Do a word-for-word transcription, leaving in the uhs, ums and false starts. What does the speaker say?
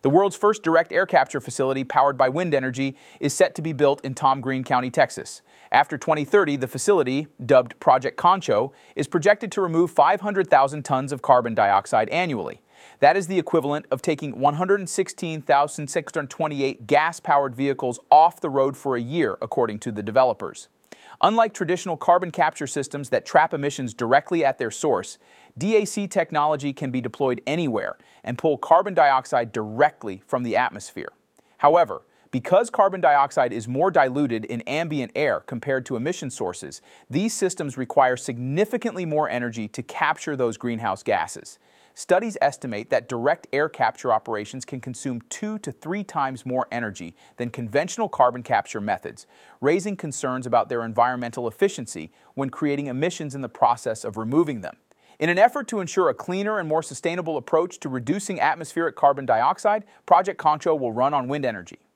The world's first direct air capture facility powered by wind energy is set to be built in Tom Green County, Texas. After twenty thirty, the facility, dubbed Project Concho, is projected to remove five hundred thousand tons of carbon dioxide annually. That is the equivalent of taking one hundred sixteen thousand six hundred twenty-eight gas-powered vehicles off the road for a year, according to the developers. Unlike traditional carbon capture systems that trap emissions directly at their source, D A C technology can be deployed anywhere and pull carbon dioxide directly from the atmosphere. However, because carbon dioxide is more diluted in ambient air compared to emission sources, these systems require significantly more energy to capture those greenhouse gases. Studies estimate that direct air capture operations can consume two to three times more energy than conventional carbon capture methods, raising concerns about their environmental efficiency when creating emissions in the process of removing them. In an effort to ensure a cleaner and more sustainable approach to reducing atmospheric carbon dioxide, Project Concho will run on wind energy.